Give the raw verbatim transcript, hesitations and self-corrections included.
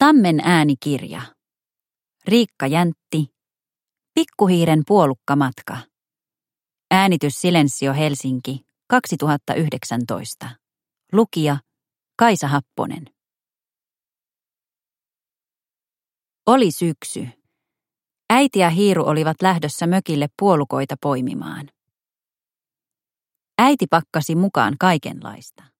Tammen äänikirja. Riikka Jäntti. Pikkuhiiren puolukkamatka. Äänitys Silensio Helsinki kaksituhattayhdeksäntoista. Lukija Kaisa Happonen. Oli syksy. Äiti ja Hiiru olivat lähdössä mökille puolukoita poimimaan. Äiti pakkasi mukaan kaikenlaista.